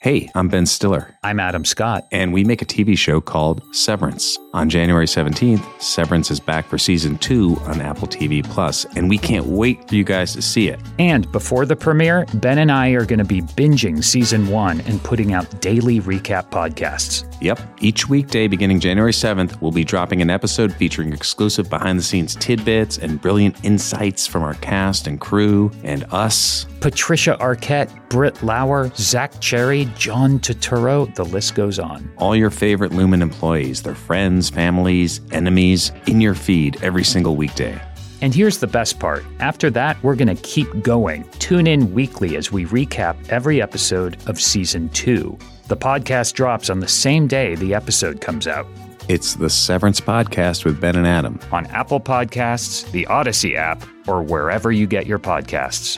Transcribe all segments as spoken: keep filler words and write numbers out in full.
Hey, I'm Ben Stiller. I'm Adam Scott. And we make a T V show called Severance. On January seventeenth, Severance is back for season two on Apple T V Plus, and we can't wait for you guys to see it. And before the premiere, Ben and I are going to be binging season one and putting out daily recap podcasts. Yep. Each weekday beginning January seventh, we'll be dropping an episode featuring exclusive behind-the-scenes tidbits and brilliant insights from our cast and crew and us. Patricia Arquette, Britt Lauer, Zach Cherry, John Turturro, the list goes on. All your favorite Lumen employees, their friends, families, enemies, in your feed every single weekday. And here's the best part. After that, we're going to keep going. Tune in weekly as we recap every episode of season two. The podcast drops on the same day the episode comes out. It's the Severance Podcast with Ben and Adam. On Apple Podcasts, the Odyssey app, or wherever you get your podcasts.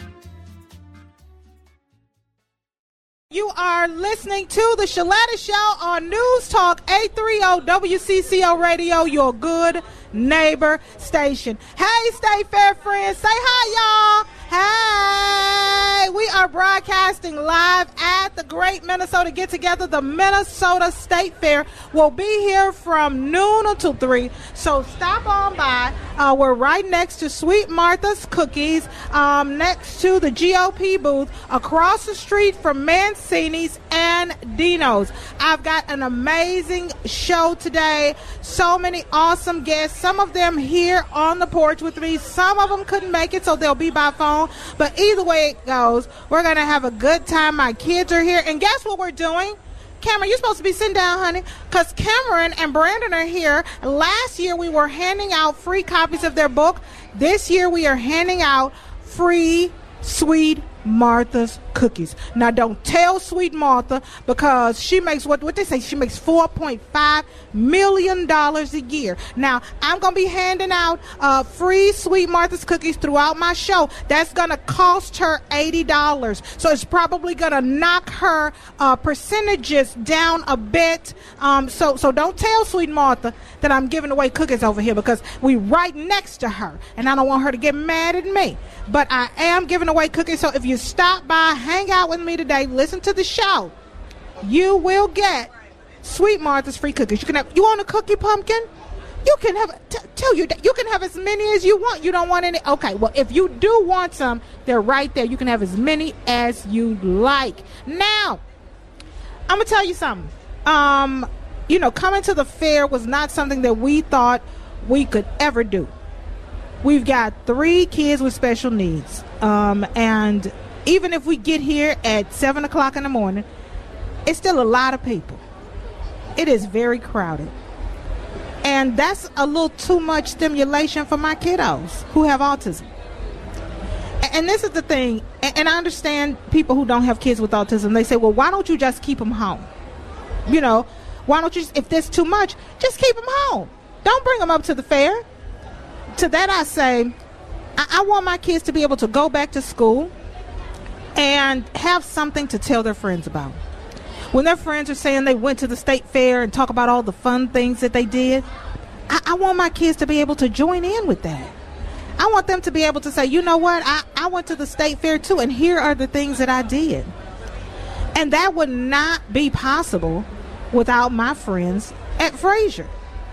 You are listening to The Shaletta Show on News Talk eight thirty W C C O Radio, your good neighbor station. Hey, State Fair friends, say hi, y'all. Hey, we are broadcasting live at the Great Minnesota Get Together. The Minnesota State Fair will be here from noon until three, so stop on by. Uh, we're right next to Sweet Martha's Cookies, um, next to the G O P booth, across the street from Mancini's and Dino's. I've got an amazing show today. So many awesome guests. Some of them here on the porch with me. Some of them couldn't make it, so they'll be by phone. But either way it goes, we're going to have a good time. My kids are here. And guess what we're doing? Cameron, you're supposed to be sitting down, honey, because Cameron and Brandon are here. Last year, we were handing out free copies of their book. This year, we are handing out free Sweet Martha's Cookies. Now, don't tell Sweet Martha, because she makes, what, what they say, she makes four point five million dollars a year. Now, I'm going to be handing out uh, free Sweet Martha's Cookies throughout my show. That's going to cost her eighty dollars. So it's probably going to knock her uh, percentages down a bit. Um, so, so don't tell Sweet Martha that I'm giving away cookies over here, because we right next to her, and I don't want her to get mad at me. But I am giving away cookies, so if you stop by, hang out with me today, listen to the show, you will get Sweet Martha's free cookies. You can have, you want a cookie, Pumpkin? You can have, t- tell you, you can have as many as you want. You don't want any? Okay, well, if you do want some, they're right there. You can have as many as you like. Now, I'm going to tell you something. Um, you know, coming to the fair was not something that we thought we could ever do. We've got three kids with special needs. Um, and even if we get here at seven o'clock in the morning, it's still a lot of people. It is very crowded. And that's a little too much stimulation for my kiddos who have autism. And this is the thing, and I understand people who don't have kids with autism, they say, well, why don't you just keep them home? You know, why don't you, just, if there's too much, just keep them home. Don't bring them up to the fair. To that I say, I, I want my kids to be able to go back to school and have something to tell their friends about. When their friends are saying they went to the state fair and talk about all the fun things that they did, I, I want my kids to be able to join in with that. I want them to be able to say, you know what, I, I went to the state fair too, and here are the things that I did. And that would not be possible without my friends at Fraser.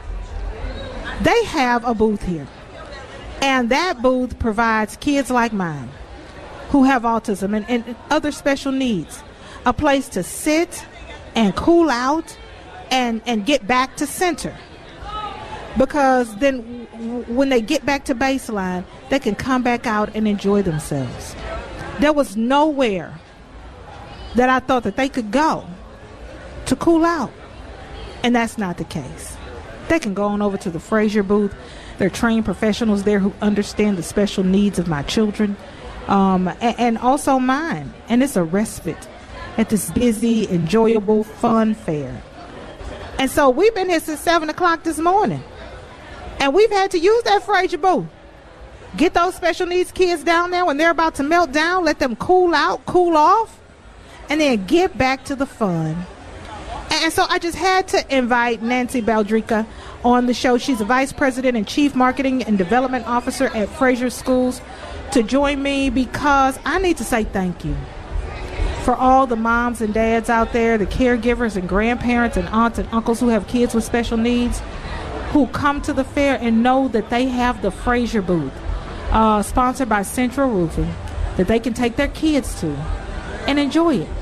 They have a booth here. And that booth provides kids like mine who have autism and, and other special needs a place to sit and cool out and, and get back to center. Because then w- when they get back to baseline, they can come back out and enjoy themselves. There was nowhere that I thought that they could go to cool out. And that's not the case. They can go on over to the Fraser booth. There are trained professionals there who understand the special needs of my children, um, and, and also mine. And it's a respite at this busy, enjoyable, fun fair. And so we've been here since seven o'clock this morning. And we've had to use that Fraser booth. Get those special needs kids down there when they're about to melt down, let them cool out, cool off, and then get back to the fun. And so I just had to invite Nancy Baldrica on the show. She's a vice president and chief marketing and development officer at Fraser Schools to join me because I need to say thank you. for all the moms and dads out there, the caregivers and grandparents and aunts and uncles who have kids with special needs, who come to the fair and know that they have the Fraser booth, uh, sponsored by Central Roofing, that they can take their kids to and enjoy it.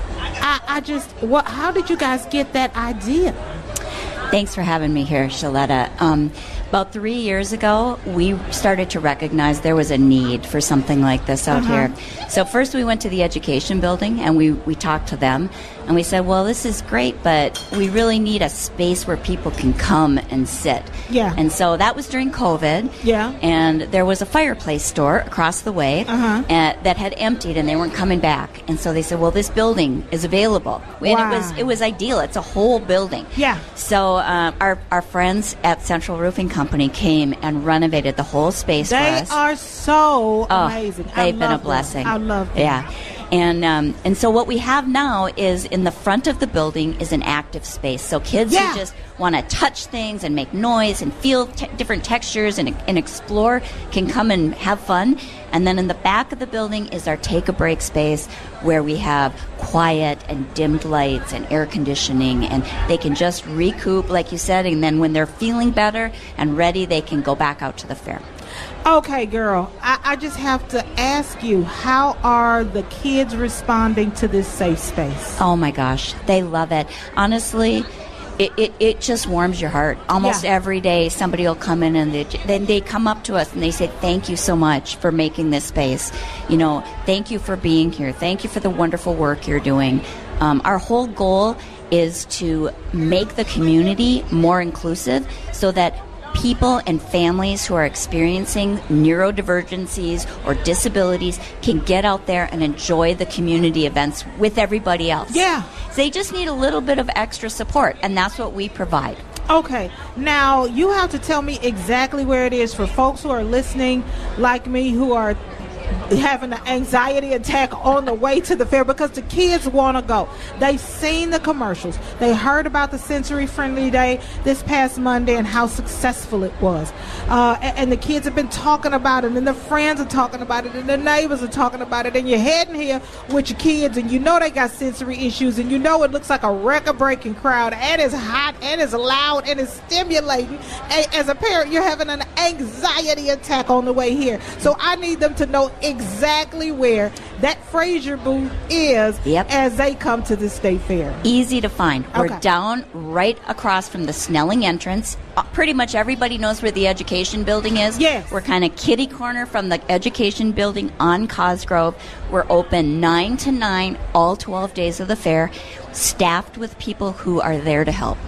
I, I just, what? How did you guys get that idea? Thanks for having me here, Shaletta. Um, about three years ago, we started to recognize there was a need for something like this out uh-huh. here. So first we went to the education building and we, we talked to them. And we said, well, this is great, but we really need a space where people can come and sit. Yeah. And so that was during COVID. Yeah. And there was a fireplace store across the way uh-huh. at, that had emptied, and they weren't coming back. And so they said, well, this building is available. Wow. And it was it was ideal. It's a whole building. Yeah. So uh, our, our friends at Central Roofing Company came and renovated the whole space they for us. They are so oh, amazing. They've I been love a blessing. Them. I love them. Yeah. And um, and so what we have now is in the front of the building is an active space. So kids yeah. who just want to touch things and make noise and feel te- different textures and, and explore can come and have fun. And then in the back of the building is our take a break space where we have quiet and dimmed lights and air conditioning, and they can just recoup, like you said, and then when they're feeling better and ready, they can go back out to the fair. Okay, girl, I, I just have to ask you, how are the kids responding to this safe space? Oh, my gosh. They love it. Honestly, it, it, it just warms your heart. Almost yeah. every day somebody will come in and they, then they come up to us and they say, thank you so much for making this space. You know, thank you for being here. Thank you for the wonderful work you're doing. Um, our whole goal is to make the community more inclusive so that people and families who are experiencing neurodivergencies or disabilities can get out there and enjoy the community events with everybody else. Yeah. They just need a little bit of extra support, and that's what we provide. Okay. Now, you have to tell me exactly where it is for folks who are listening, like me, who are having an anxiety attack on the way to the fair, because the kids want to go. They've seen the commercials. They heard about the Sensory Friendly Day this past Monday and how successful it was. Uh, and, and the kids have been talking about it, and their friends are talking about it, and their neighbors are talking about it, and you're heading here with your kids, and you know they got sensory issues, and you know it looks like a record-breaking crowd, and it's hot, and it's loud, and it's stimulating. And as a parent, you're having an anxiety attack on the way here. So I need them to know exactly where that Fraser booth is yep. as they come to the state fair. Easy to find. Okay. We're down right across from the Snelling entrance. Uh, pretty much everybody knows where the education building is. Yes. We're kind of kitty corner from the education building on Cosgrove. We're open nine to nine all twelve days of the fair, staffed with people who are there to help.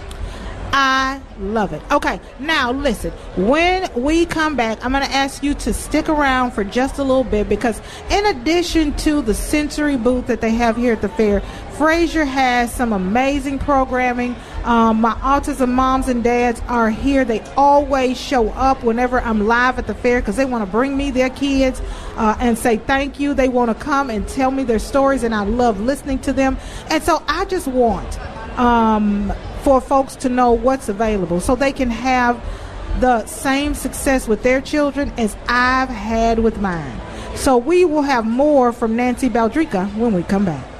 I love it. Okay, now listen, when we come back, I'm going to ask you to stick around for just a little bit, because in addition to the sensory booth that they have here at the fair, Fraser has some amazing programming. Um, my autism moms and dads are here. They always show up whenever I'm live at the fair because they want to bring me their kids uh, and say thank you. They want to come and tell me their stories, and I love listening to them. And so I just want um, for folks to know what's available so they can have the same success with their children as I've had with mine. So we will have more from Nancy Baldrica when we come back.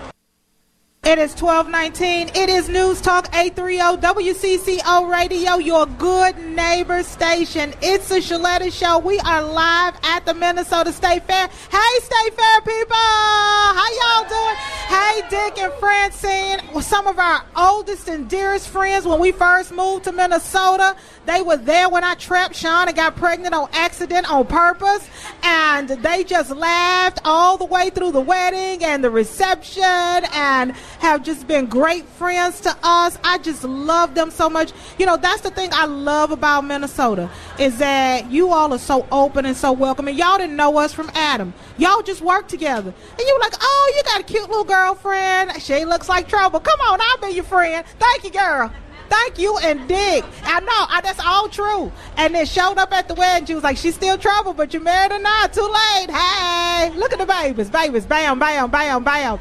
It is twelve nineteen. It is News Talk eight thirty W C C O Radio, your good neighbor station. It's the Shaletta Show. We are live at the Minnesota State Fair. Hey, State Fair people. How y'all doing? Hey, Dick and Francine, some of our oldest and dearest friends when we first moved to Minnesota. They were there when I trapped Sean and got pregnant on accident on purpose. And they just laughed all the way through the wedding and the reception and have just been great friends to us. I just love them so much. You know, that's the thing I love about Minnesota, is that you all are so open and so welcoming. Y'all didn't know us from Adam. Y'all just worked together. And you were like, oh, you got a cute little girlfriend. She looks like trouble. Come on, I'll be your friend. Thank you, girl. Thank you, and Dick. I know, I, that's all true. And then showed up at the wedding. She was like, she's still trouble, but you married or not. Too late. Hey, look at the babies. Babies, bam, bam, bam, bam.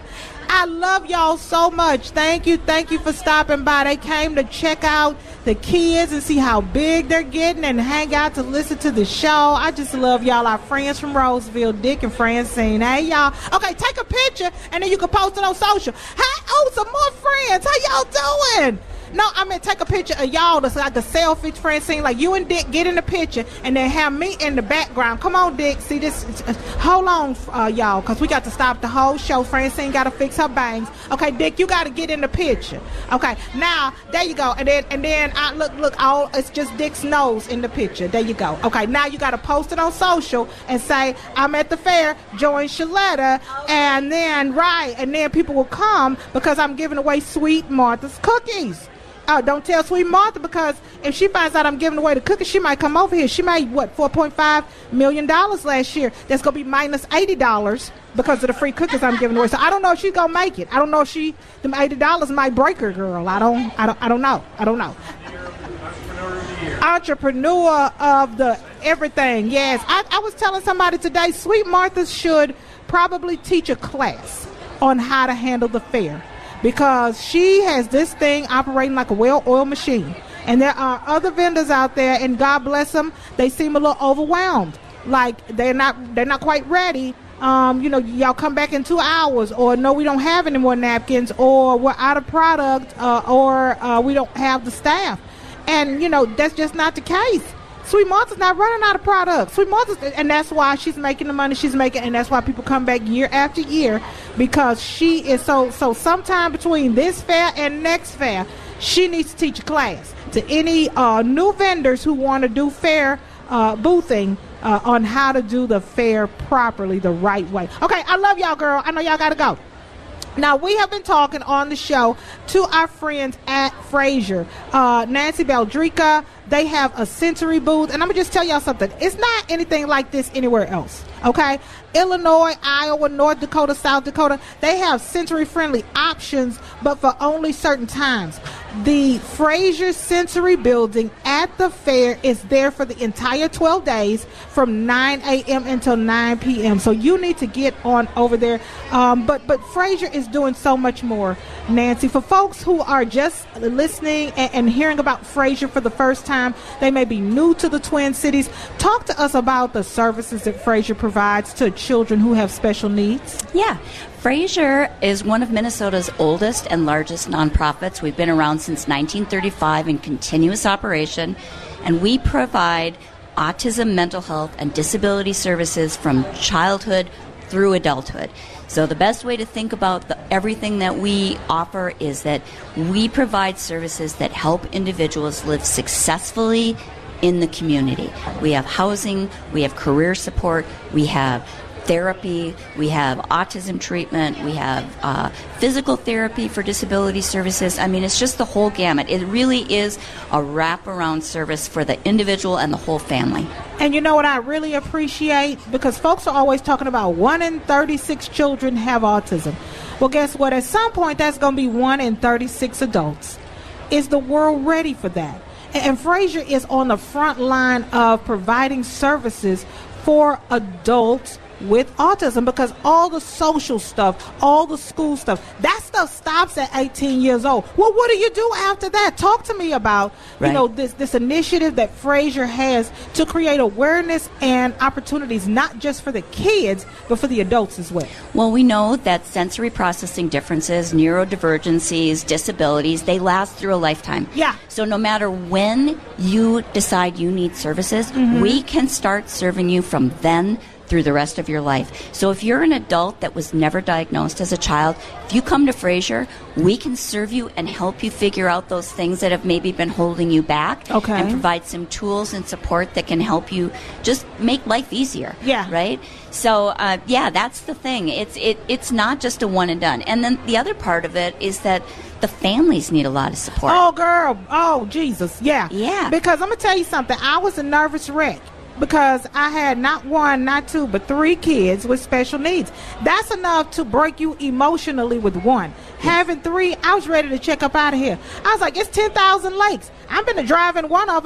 I love y'all so much. Thank you. Thank you for stopping by. They came to check out the kids and see how big they're getting and hang out to listen to the show. I just love y'all. Our friends from Roseville, Dick and Francine. Hey, y'all. Okay, take a picture, and then you can post it on social. Hey, oh, some more friends. How y'all doing? No, I mean, take a picture of y'all that's like a selfie, Francine, like you and Dick get in the picture, and then have me in the background. Come on, Dick. See this? Hold on, uh, y'all, because we got to stop the whole show. Francine got to fix her bangs. Okay, Dick, you got to get in the picture. Okay, now, there you go. And then, and then I look, look, all it's just Dick's nose in the picture. There you go. Okay, now you got to post it on social and say, I'm at the fair, join Shaletta, and then, right, and then people will come because I'm giving away Sweet Martha's cookies. Oh, don't tell Sweet Martha, because if she finds out I'm giving away the cookies, she might come over here. She made, what, four point five million dollars last year. That's going to be minus eighty dollars because of the free cookies I'm giving away. So I don't know if she's going to make it. I don't know if she, them eighty dollars might break her, girl. I don't, I don't, I don't know. I don't know. Entrepreneur of the everything. Yes. I, I was telling somebody today, Sweet Martha should probably teach a class on how to handle the fair, because she has this thing operating like a well-oiled machine. And there are other vendors out there, and God bless them, they seem a little overwhelmed. Like they're not they're not quite ready. Um, you know, y'all come back in two hours, or no, we don't have any more napkins, or we're out of product, uh, or uh, we don't have the staff. And, you know, that's just not the case. Sweet Martha's not running out of products. Sweet Martha's, and that's why she's making the money she's making, and that's why people come back year after year, because she is so, so sometime between this fair and next fair, she needs to teach a class to any uh, new vendors who want to do fair uh, boothing uh, on how to do the fair properly, the right way. Okay, I love y'all, girl. I know y'all got to go. Now, we have been talking on the show to our friends at Fraser. Uh, Nancy Baldrica, they have a sensory booth. And I'm going to just tell y'all something. It's not anything like this anywhere else, okay? Illinois, Iowa, North Dakota, South Dakota, they have sensory-friendly options, but for only certain times. The Fraser Sensory Building at the fair is there for the entire twelve days from nine a.m. until nine p.m. So you need to get on over there. Um, but, but Fraser is doing so much more, Nancy. For folks who are just listening and, and hearing about Fraser for the first time, they may be new to the Twin Cities. Talk to us about the services that Fraser provides to children who have special needs. Yeah. Fraser is one of Minnesota's oldest and largest nonprofits. We've been around since nineteen thirty-five in continuous operation, and we provide autism, mental health, and disability services from childhood through adulthood. So the best way to think about the, everything that we offer is that we provide services that help individuals live successfully in the community. We have housing, we have career support, we have therapy, we have autism treatment, we have uh, physical therapy for disability services. I mean, it's just the whole gamut. It really is a wraparound service for the individual and the whole family. And you know what I really appreciate? Because folks are always talking about one in thirty-six children have autism. Well, guess what? At some point, that's going to be one in thirty-six adults. Is the world ready for that? And, and Fraser is on the front line of providing services for adults with autism, because all the social stuff, all the school stuff, that stuff stops at eighteen years old. Well, what do you do after that? Talk to me about, right. you know, this, this initiative that Fraser has to create awareness and opportunities, not just for the kids, but for the adults as well. Well, we know that sensory processing differences, neurodivergencies, disabilities, they last through a lifetime. Yeah. So no matter when you decide you need services, mm-hmm. we can start serving you from then through the rest of your life. So if you're an adult that was never diagnosed as a child, if you come to Fraser, we can serve you and help you figure out those things that have maybe been holding you back, okay. and provide some tools and support that can help you just make life easier. Yeah. Right? So, uh, yeah, that's the thing. It's it it's not just a one and done. And then the other part of it is that the families need a lot of support. Oh, girl. Oh, Jesus. Yeah. Yeah. Because I'm going to tell you something. I was a nervous wreck, because I had not one, not two, but three kids with special needs. That's enough to break you emotionally with one. Yes. Having three, I was ready to check up out of here. I was like, it's ten thousand lakes. I'm going to drive in one of them.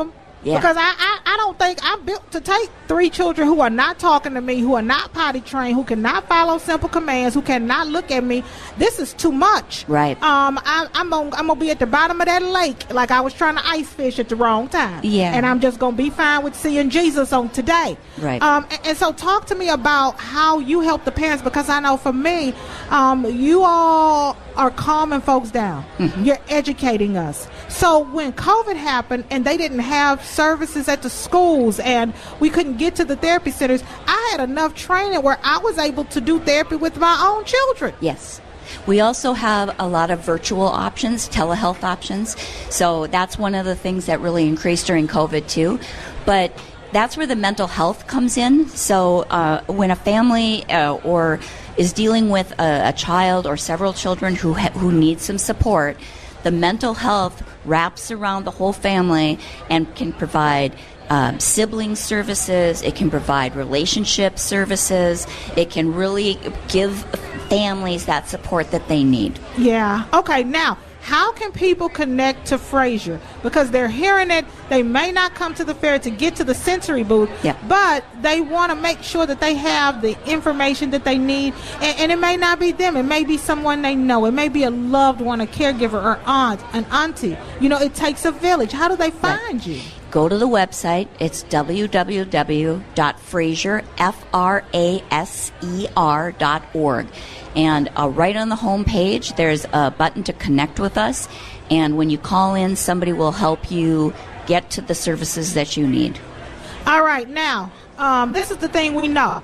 Yeah. Because I, I, I don't think I'm built to take three children who are not talking to me, who are not potty trained, who cannot follow simple commands, who cannot look at me. This is too much. Right. Um, I, I'm gonna, I'm gonna be at the bottom of that lake like I was trying to ice fish at the wrong time. Yeah. And I'm just gonna be fine with seeing Jesus on today. Right. Um, and, and so talk to me about how you help the parents, because I know for me, um, you all are calming folks down. Mm-hmm. You're educating us. So when COVID happened and they didn't have services at the schools and we couldn't get to the therapy centers, I had enough training where I was able to do therapy with my own children. Yes. We also have a lot of virtual options, telehealth options. So that's one of the things that really increased during COVID too. But that's where the mental health comes in. So uh, when a family uh, or is dealing with a, a child or several children who ha- who need some support, the mental health wraps around the whole family and can provide um, sibling services. It can provide relationship services. It can really give families that support that they need. Yeah. Okay. Now, how can people connect to Fraser? Because they're hearing it, they may not come to the fair to get to the sensory booth, yeah. but they want to make sure that they have the information that they need. And, and it may not be them. It may be someone they know. It may be a loved one, a caregiver, or aunt, an auntie. You know, it takes a village. How do they find right. you? Go to the website. It's w w w dot fraser, F R A S E R dot org. And uh, right on the home page, there's a button to connect with us. And when you call in, somebody will help you get to the services that you need. All right. Now, um, this is the thing we know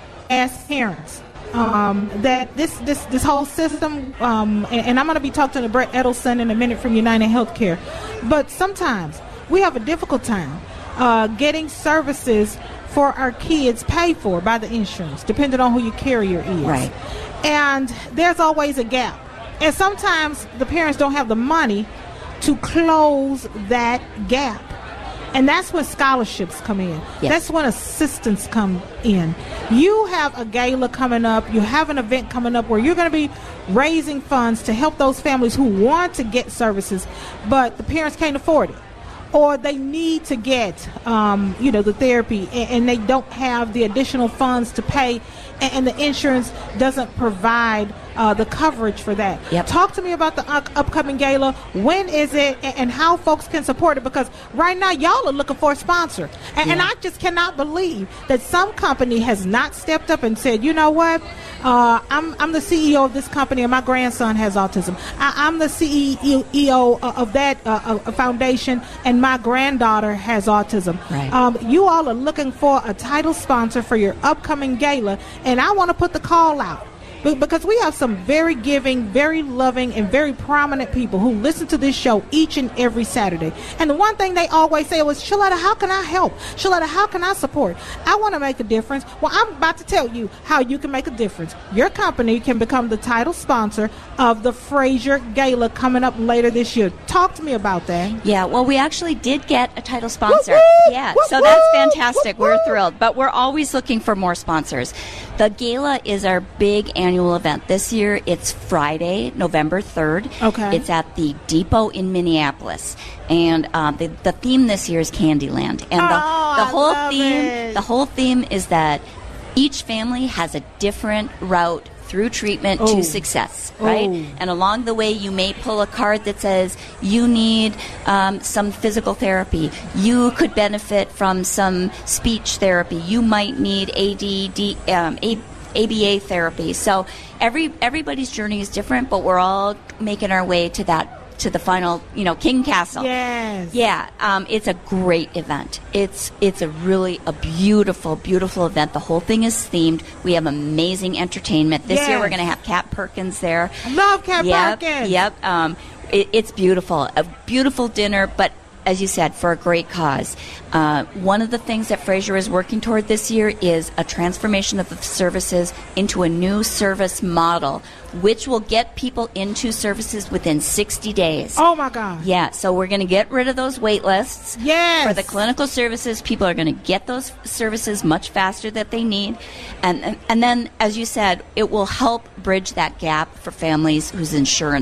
as parents. Um, that this, this, this whole system, um, and, and I'm going to be talking to Brett Edelson in a minute from United Healthcare, but sometimes we have a difficult time uh, getting services for our kids paid for by the insurance, depending on who your carrier is. Right. And there's always a gap. And sometimes the parents don't have the money to close that gap. And that's when scholarships come in. Yes. That's when assistance come in. You have a gala coming up. You have an event coming up where you're going to be raising funds to help those families who want to get services, but the parents can't afford it. Or they need to get, um, you know, the therapy, and, and they don't have the additional funds to pay, and, and the insurance doesn't provide uh, the coverage for that. Yep. Talk to me about the uh, upcoming gala. When is it, and, and how folks can support it? Because right now, y'all are looking for a sponsor. And, yeah. and I just cannot believe that some company has not stepped up and said, you know what, uh, I'm, I'm the C E O of this company, and my grandson has autism. I, I'm the C E O of that uh, foundation, and my granddaughter has autism. Right. Um, you all are looking for a title sponsor for your upcoming gala, and I want to put the call out. Because we have some very giving, very loving, and very prominent people who listen to this show each and every Saturday. And the one thing they always say was, Shaletta, how can I help? Shaletta, how can I support? I want to make a difference. Well, I'm about to tell you how you can make a difference. Your company can become the title sponsor of the Fraser Gala coming up later this year. Talk to me about that. Yeah, well, we actually did get a title sponsor. Woo-woo! Yeah, Woo-woo! so that's fantastic. Woo-woo! We're thrilled. But we're always looking for more sponsors. The gala is our big annual event. This year, it's Friday, November third. Okay. It's at the Depot in Minneapolis. And uh, the, the theme this year is Candyland. And the, oh, the I whole love theme it. the whole theme is that each family has a different route through treatment Oh. to success, right? Oh. And along the way, you may pull a card that says you need um, some physical therapy. You could benefit from some speech therapy. You might need A D D, um, A, ABA therapy. So every everybody's journey is different, but we're all making our way to that to the final, you know, King Castle. Yes. Yeah, um, it's a great event. It's it's a really a beautiful, beautiful event. The whole thing is themed. We have amazing entertainment. This year Yes. we're going to have Kat Perkins there. I love Kat Yep, Perkins. Yep. Um, it, it's beautiful. A beautiful dinner, but as you said, for a great cause. Uh, one of the things that Fraser is working toward this year is a transformation of the services into a new service model, which will get people into services within sixty days. Oh, my God. Yeah, so we're going to get rid of those wait lists. Yes. For the clinical services, people are going to get those services much faster that they need. And, and and then, as you said, it will help bridge that gap for families whose insurance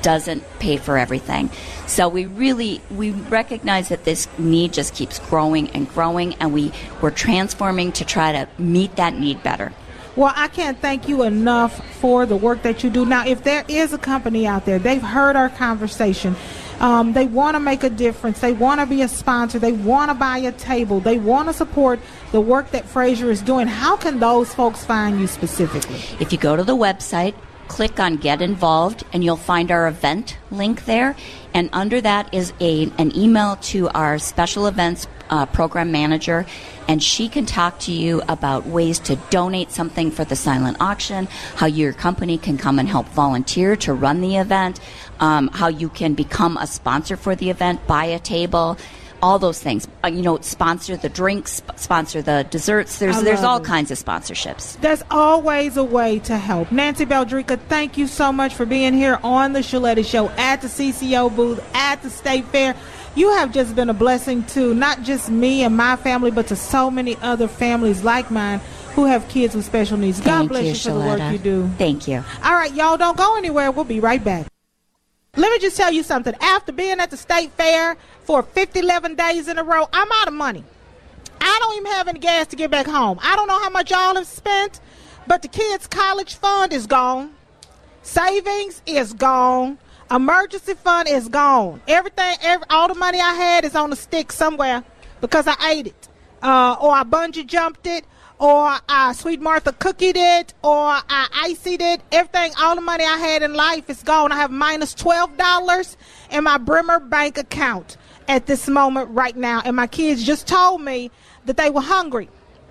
doesn't pay for everything. So we really, we recognize that this need just keeps growing and growing, and we, we're transforming to try to meet that need better. Well, I can't thank you enough for the work that you do. Now, if there is a company out there, they've heard our conversation, um, they want to make a difference, they want to be a sponsor, they want to buy a table, they want to support the work that Fraser is doing, how can those folks find you specifically? If you go to the website, click on Get Involved, and you'll find our event link there. And under that is a an email to our special events uh, program manager, and she can talk to you about ways to donate something for the silent auction, how your company can come and help volunteer to run the event, um, how you can become a sponsor for the event, buy a table, all those things. Uh, you know, sponsor the drinks, sp- sponsor the desserts. There's there's all it. kinds of sponsorships. There's always a way to help. Nancy Beldrica, thank you so much for being here on the Sheletta Show, at the C C O booth, at the State Fair. You have just been a blessing to not just me and my family, but to so many other families like mine who have kids with special needs. God Thank bless you, you for Sheletta. the work you do. Thank you. All right, y'all, don't go anywhere. We'll be right back. Let me just tell you something. After being at the State Fair for fifty, eleven days in a row, I'm out of money. I don't even have any gas to get back home. I don't know how much y'all have spent, but the kids' college fund is gone. Savings is gone. Emergency fund is gone. Everything, every, all the money I had is on a stick somewhere because I ate it. Uh, or I bungee jumped it, or I Sweet Martha cookied it, or I iced it. Everything, all the money I had in life is gone. I have minus twelve dollars in my Bremer bank account at this moment right now. And my kids just told me that they were hungry.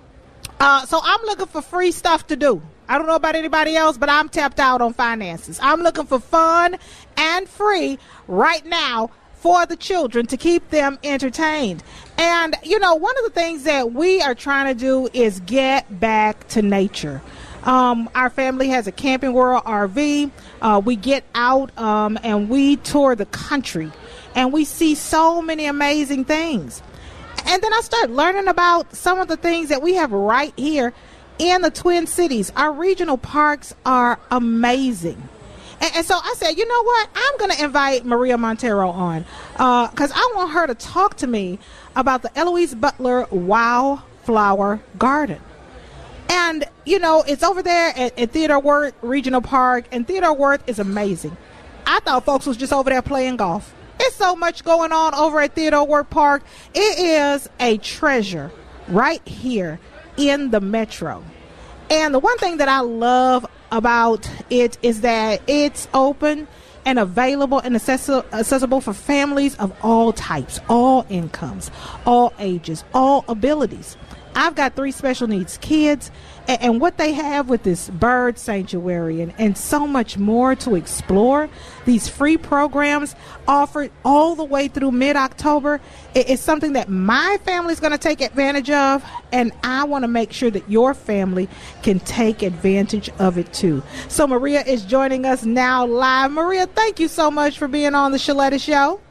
Uh, so I'm looking for free stuff to do. I don't know about anybody else, but I'm tapped out on finances. I'm looking for fun and free right now for the children to keep them entertained. And, you know, one of the things that we are trying to do is get back to nature. Um, our family has a Camping World R V. Uh, we get out um, and we tour the country, and we see so many amazing things. And then I started learning about some of the things that we have right here in the Twin Cities. Our regional parks are amazing. And, and so I said, you know what? I'm going to invite Maria Montero on because uh, I want her to talk to me about the Eloise Butler Wildflower Garden. And, you know, it's over there at, at Theodore Wirth Regional Park, and Theodore Wirth is amazing. I thought folks was just over there playing golf. There's so much going on over at Theodore Wirth Park. It is a treasure right here in the metro. And the one thing that I love about it is that it's open and available and accessi- accessible for families of all types, all incomes, all ages, all abilities. I've got three special needs kids, and, and what they have with this bird sanctuary and, and so much more to explore, these free programs offered all the way through mid-October, it, it's something that my family is going to take advantage of, and I want to make sure that your family can take advantage of it too. So Maria is joining us now live. Maria, thank you so much for being on the Sheletta Show.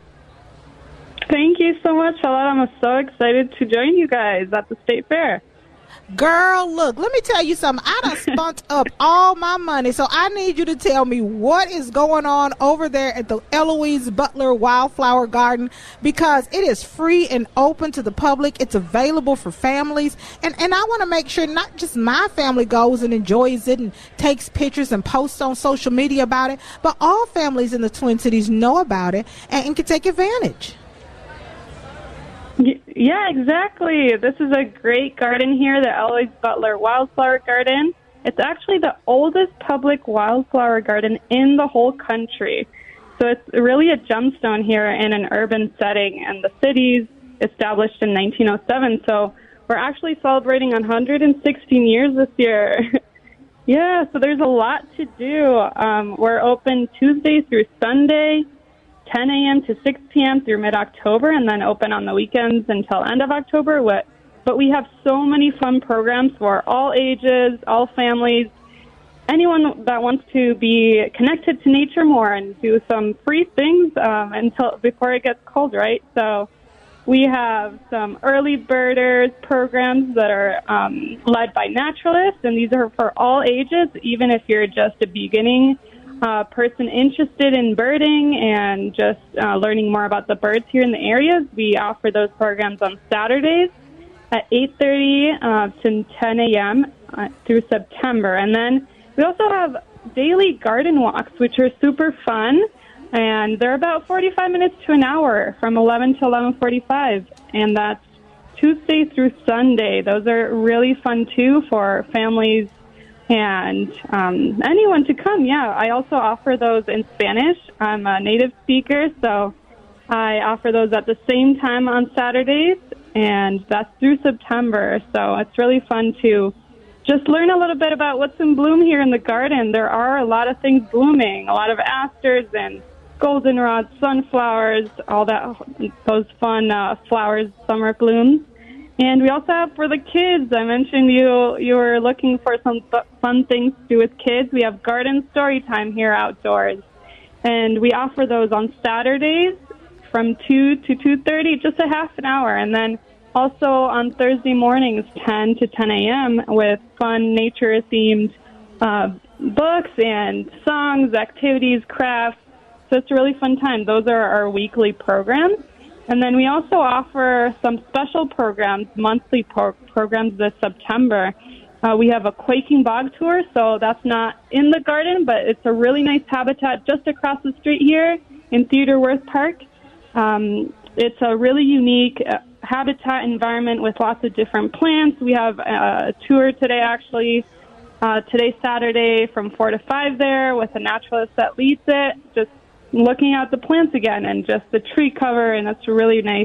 Thank you so much, Charlotte. I'm so excited to join you guys at the State Fair. Girl, look, let me tell you something. I done spent up all my money, so I need you to tell me what is going on over there at the Eloise Butler Wildflower Garden, because it is free and open to the public. It's available for families, and, and I want to make sure not just my family goes and enjoys it and takes pictures and posts on social media about it, but all families in the Twin Cities know about it and, and can take advantage. Yeah, exactly. This is a great garden here, the Eloise Butler Wildflower Garden. It's actually the oldest public wildflower garden in the whole country. So it's really a gemstone here in an urban setting, and the city's established in nineteen oh seven. So we're actually celebrating one hundred sixteen years this year. Yeah, so there's a lot to do. Um, we're open Tuesday through Sunday, ten a.m. to six p.m. through mid-October, and then open on the weekends until end of October. But we have so many fun programs for all ages, all families, anyone that wants to be connected to nature more and do some free things um, until before it gets cold, right? So we have some early birders programs that are um, led by naturalists, and these are for all ages, even if you're just a beginning a person interested in birding and just uh, learning more about the birds here in the area, we offer those programs on Saturdays at eight thirty uh, to ten a.m. Uh, through September. And then we also have daily garden walks, which are super fun, and they're about forty-five minutes to an hour from eleven to eleven forty-five, and that's Tuesday through Sunday. Those are really fun, too, for families and um, anyone to come. Yeah, I also offer those in Spanish. I'm a native speaker, so I offer those at the same time on Saturdays, and that's through September. So it's really fun to just learn a little bit about what's in bloom here in the garden. There are a lot of things blooming, a lot of asters and goldenrod, sunflowers, all that, those fun uh, flowers, summer blooms. And we also have for the kids, I mentioned you you were looking for some th- fun things to do with kids. We have garden story time here outdoors. And we offer those on Saturdays from two to two thirty, just a half an hour. And then also on Thursday mornings, ten to ten a.m., with fun nature-themed uh, books and songs, activities, crafts. So it's a really fun time. Those are our weekly programs. And then we also offer some special programs, monthly pro- programs this September. Uh, we have a Quaking Bog Tour, so that's not in the garden, but it's a really nice habitat just across the street here in Theodore Wirth Park. Um, it's a really unique uh, habitat environment with lots of different plants. We have a tour today, actually, uh, today, Saturday, from four to five there with a naturalist that leads it, just looking at the plants again and just the tree cover, and it's a really nice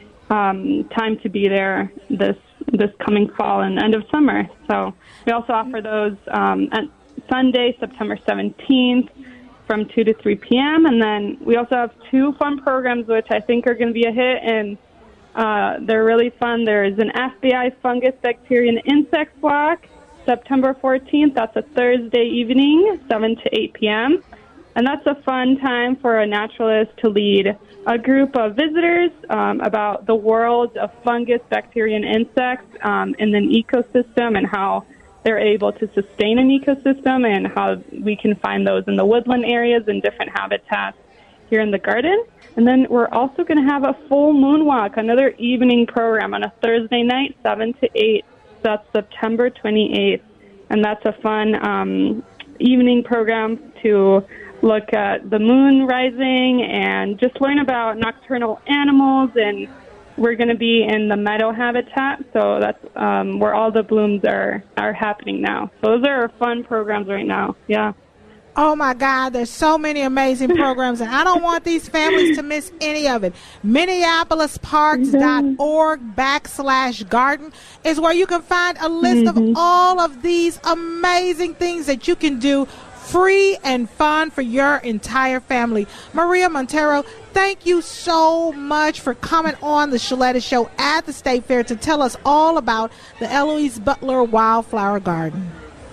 um, time to be there this this coming fall and end of summer. So we also offer those um, at Sunday, September seventeenth, from two to three p.m. And then we also have two fun programs which I think are going to be a hit, and uh, they're really fun. There's an F B I fungus, bacteria, and insects walk, September fourteenth. That's a Thursday evening, seven to eight p.m., and that's a fun time for a naturalist to lead a group of visitors um, about the world of fungus, bacteria, and insects um, in an ecosystem and how they're able to sustain an ecosystem and how we can find those in the woodland areas and different habitats here in the garden. And then we're also going to have a full moon walk, another evening program on a Thursday night, seven to eight. So that's September twenty-eighth. And that's a fun um, evening program to look at the moon rising and just learn about nocturnal animals. And we're going to be in the meadow habitat, so that's um, where all the blooms are, are happening now. So those are our fun programs right now, yeah. Oh, my God, there's so many amazing programs, and I don't want these families to miss any of it. Minneapolis Parks dot org backslash garden is where you can find a list mm-hmm. of all of these amazing things that you can do free and fun for your entire family. Maria Montero, thank you so much for coming on the Sheletta Show at the State Fair to tell us all about the Eloise Butler Wildflower Garden.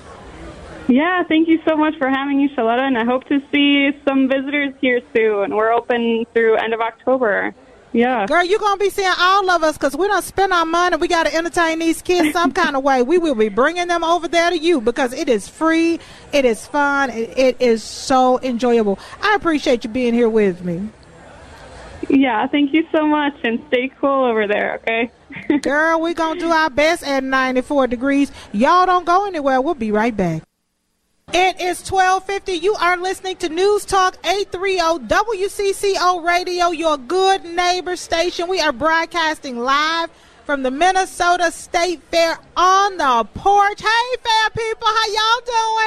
Yeah, thank you so much for having me, Sheletta, and I hope to see some visitors here soon. We're open through end of October. Yeah. Girl, you're going to be seeing all of us because we don't spend our money. We got to entertain these kids some kind of way. We will be bringing them over there to you because it is free. It is fun. It, it is so enjoyable. I appreciate you being here with me. Yeah, thank you so much, and stay cool over there, okay? Girl, we're going to do our best at ninety-four degrees. Y'all don't go anywhere. We'll be right back. It is twelve fifty. You are listening to News Talk eight thirty W C C O Radio, your good neighbor station. We are broadcasting live from the Minnesota State Fair on the porch. Hey, fair people, how y'all doing?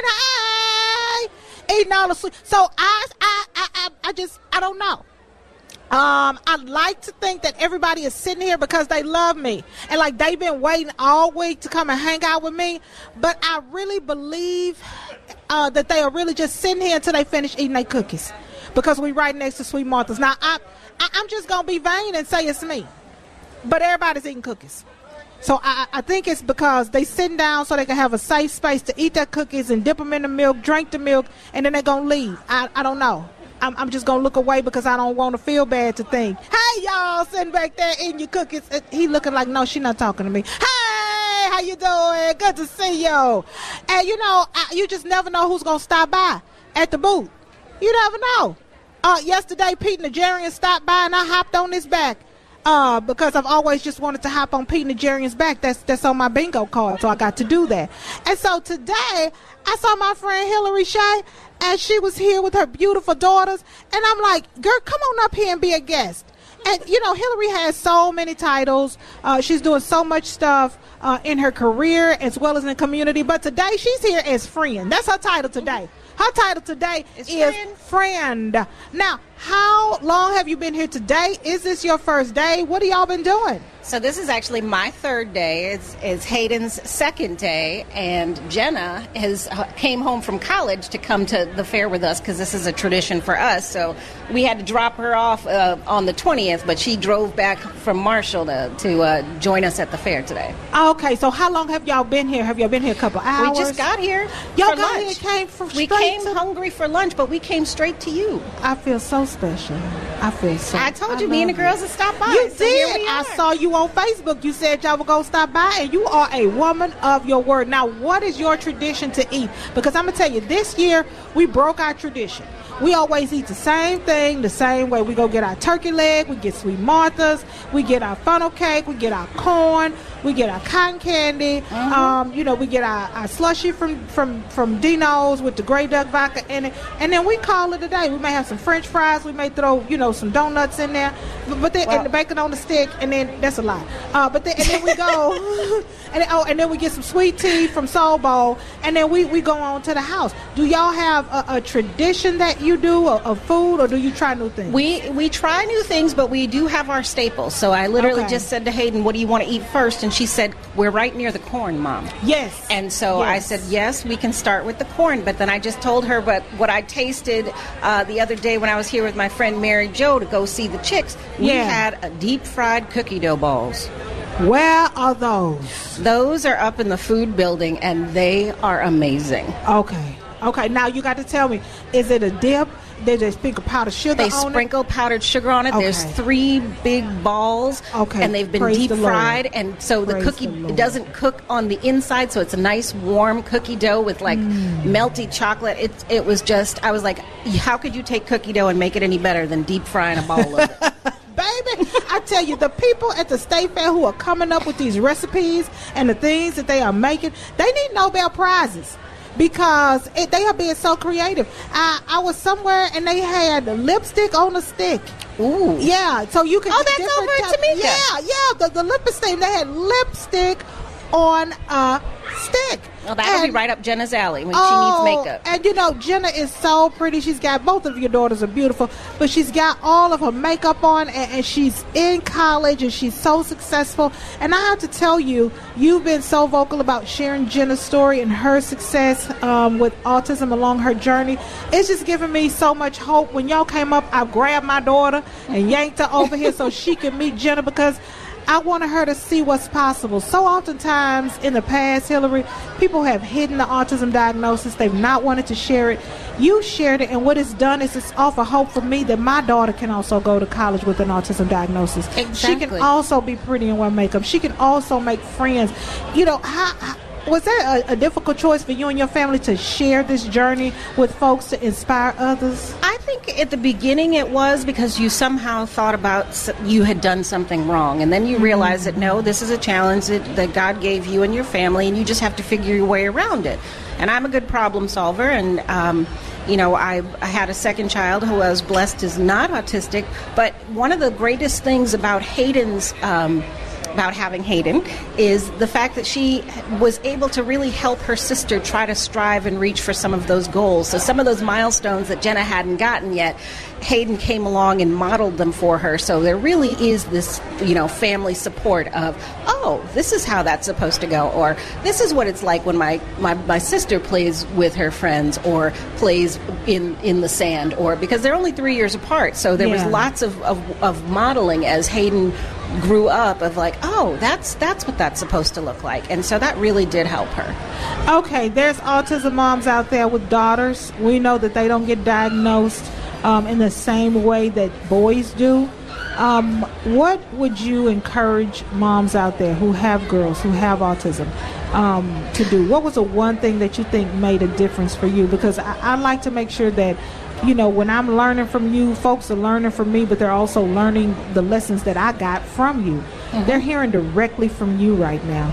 Hey, eating all the sweet. So I, I, I, I, I just, I don't know. Um, I'd like to think that everybody is sitting here because they love me and like they've been waiting all week to come and hang out with me. But I really believe uh, that they are really just sitting here until they finish eating their cookies because we right next to Sweet Martha's. Now, I, I, I'm just going to be vain and say it's me, but everybody's eating cookies. So I, I think it's because they sitting down so they can have a safe space to eat their cookies and dip them in the milk, drink the milk, and then they're going to leave. I, I don't know. I'm, I'm just going to look away because I don't want to feel bad to think, hey, y'all sitting back there eating your cookies. He looking like, no, she not talking to me. Hey, how you doing? Good to see you. And, you know, I, you just never know who's going to stop by at the booth. You never know. Uh, yesterday, Pete Nigerian stopped by, and I hopped on his back. Uh, because I've always just wanted to hop on Pete Nigerian's back. That's that's on my bingo card, so I got to do that. And so today, I saw my friend Hillary Shea, and she was here with her beautiful daughters. And I'm like, girl, come on up here and be a guest. And, you know, Hillary has so many titles. Uh, she's doing so much stuff uh, in her career as well as in the community. But today, she's here as friend. That's her title today. Her title today it's is friend. friend. Now, how long have you been here today? Is this your first day? What have y'all been doing? So this is actually my third day. It's, it's Hayden's second day, and Jenna has uh, came home from college to come to the fair with us because this is a tradition for us. So we had to drop her off uh, on the twentieth, but she drove back from Marshall to, to uh, join us at the fair today. Okay, so how long have y'all been here? Have y'all been here a couple hours? We just got here Y'all for got lunch. here, came from we straight came to... hungry for lunch, but we came straight to you. I feel so special. I feel so... I told you, I me and the love girls you. would stop by. You so here we did. I are. saw you on Facebook. You said y'all would go stop by, and you are a woman of your word. Now, what is your tradition to eat? Because I'm going to tell you, this year, we broke our tradition. We always eat the same thing the same way. We go get our turkey leg, we get Sweet Martha's, we get our funnel cake, we get our corn, we get our cotton candy, Mm-hmm. um, you know, we get our, our slushy from, from, from Dino's with the Grey Duck vodka in it, and then we call it a day. We may have some French fries, we may throw, you know, some donuts in there, but, but then Wow. and the bacon on the stick, and then that's a lot. Uh, but then and then we go, and then, oh, and then we get some sweet tea from Soul Bowl, and then we, we go on to the house. Do y'all have a, a tradition that you do of, of food, or do you try new things? We we try new things, but we do have our staples. So I literally Okay. just said to Hayden, "What do you want to eat first?" And she said, "We're right near the corn, Mom." Yes. And so I Yes. said, "Yes, we can start with the corn." But then I just told her, "But what I tasted uh, the other day when I was here with my friend Mary Jo to go see the chicks, we Yeah. had a deep fried cookie dough balls. Where are those? Those are up in the food building, and they are amazing. Okay. Okay. Now you got to tell me, is it a dip? Did they sprinkle powdered sugar They on sprinkle powdered sugar on it. There's Okay. three big balls, Okay. and they've been Praise deep the Lord. fried, and so the Praise cookie the Lord. doesn't cook on the inside, so it's a nice warm cookie dough with like Mm. melty chocolate. It it was just, I was like, how could you take cookie dough and make it any better than deep frying a ball of it? Baby, I tell you, the people at the state fair who are coming up with these recipes and the things that they are making, they need Nobel Prizes because it, they are being so creative. I, I was somewhere and they had lipstick on a stick. Ooh. Yeah, so you can Oh, get that's different over at type- Tamika. Yeah, yeah, the, the lipstick. They had lipstick on a stick. Well, that'll be And- right up Jenna's alley when Oh, she needs makeup. and you know, Jenna is so pretty. She's got, both of your daughters are beautiful, but she's got all of her makeup on, and, and she's in college, and she's so successful. And I have to tell you, you've been so vocal about sharing Jenna's story and her success um, with autism along her journey. It's just giving me so much hope. When y'all came up, I grabbed my daughter and yanked her over here so she could meet Jenna, because I wanted her to see what's possible. So oftentimes in the past, Hillary, people have hidden the autism diagnosis. They've not wanted to share it. You shared it, and what it's done is it's offer hope for me that my daughter can also go to college with an autism diagnosis. She Exactly. can also be pretty and wear makeup. She can also make friends. You know, how, how was that a, a difficult choice for you and your family to share this journey with folks to inspire others? I think at the beginning it was because you somehow thought about s- you had done something wrong, and then you realize that no, this is a challenge that, that God gave you and your family, and you just have to figure your way around it. And I'm a good problem solver, and um, you know, I, I had a second child who I was blessed is not autistic, but one of the greatest things about Hayden's um, about having Hayden is the fact that she was able to really help her sister try to strive and reach for some of those goals. So some of those milestones that Jenna hadn't gotten yet, Hayden came along and modeled them for her. So there really is this, you know, family support of, oh, this is how that's supposed to go, or this is what it's like when my, my, my sister plays with her friends or plays in, in the sand, or because they're only three years apart. So there Yeah. was lots of, of, of modeling as Hayden grew up of like, oh, that's that's what that's supposed to look like. And so that really did help her. Okay, there's autism moms out there with daughters. We know that they don't get diagnosed um, in the same way that boys do. Um, what would you encourage moms out there who have girls who have autism um, to do? What was the one thing that you think made a difference for you? Because I, I like to make sure that you know, when I'm learning from you, folks are learning from me, but they're also learning the lessons that I got from you. Mm-hmm. They're hearing directly from you right now.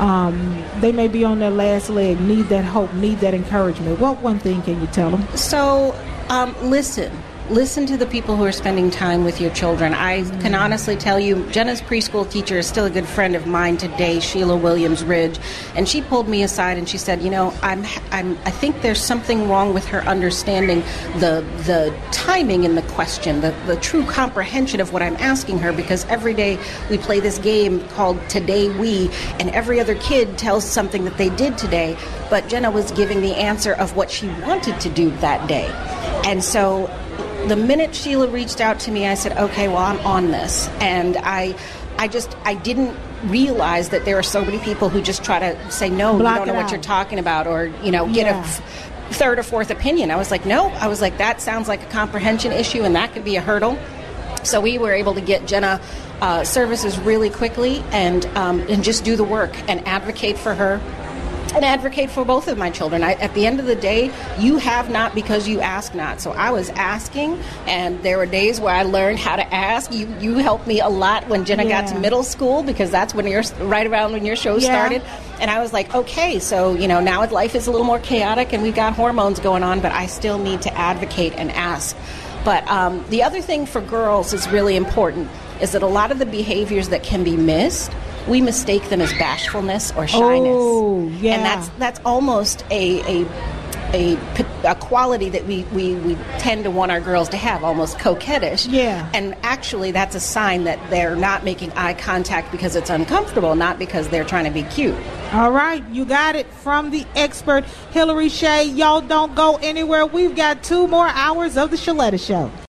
Um, they may be on their last leg, need that hope, need that encouragement. What one thing can you tell them? So, um, listen. Listen to the people who are spending time with your children. I mm-hmm. can honestly tell you, Jenna's preschool teacher is still a good friend of mine today, Sheila Williams Ridge, and she pulled me aside and she said, you know, I'm, I'm, I think there's something wrong with her understanding the the timing in the question, the, the true comprehension of what I'm asking her, because every day we play this game called Today We, and every other kid tells something that they did today, but Jenna was giving the answer of what she wanted to do that day. And so the minute Sheila reached out to me, I said, okay, well, I'm on this. And I I just, I didn't realize that there are so many people who just try to say, no, Block you don't know what out. you're talking about, or, you know, get Yeah. a f- third or fourth opinion. I was like, no. I was like, that sounds like a comprehension issue, and that could be a hurdle. So we were able to get Jenna uh, services really quickly and um, and just do the work and advocate for her. And advocate for both of my children. I, at the end of the day, you have not because you ask not. So I was asking, and there were days where I learned how to ask. You you helped me a lot when Jenna Yeah. got to middle school, because that's when you're right around when your show Yeah. started. And I was like, okay, so you know now life is a little more chaotic, and we've got hormones going on, but I still need to advocate and ask. But um, the other thing for girls is really important is that a lot of the behaviors that can be missed, we mistake them as bashfulness or shyness. Oh, yeah. And that's that's almost a a a, a quality that we, we, we tend to want our girls to have, almost coquettish. Yeah. And actually that's a sign that they're not making eye contact because it's uncomfortable, not because they're trying to be cute. All right, you got it from the expert, Hillary Shea. Y'all don't go anywhere. We've got two more hours of the Shaletta Show.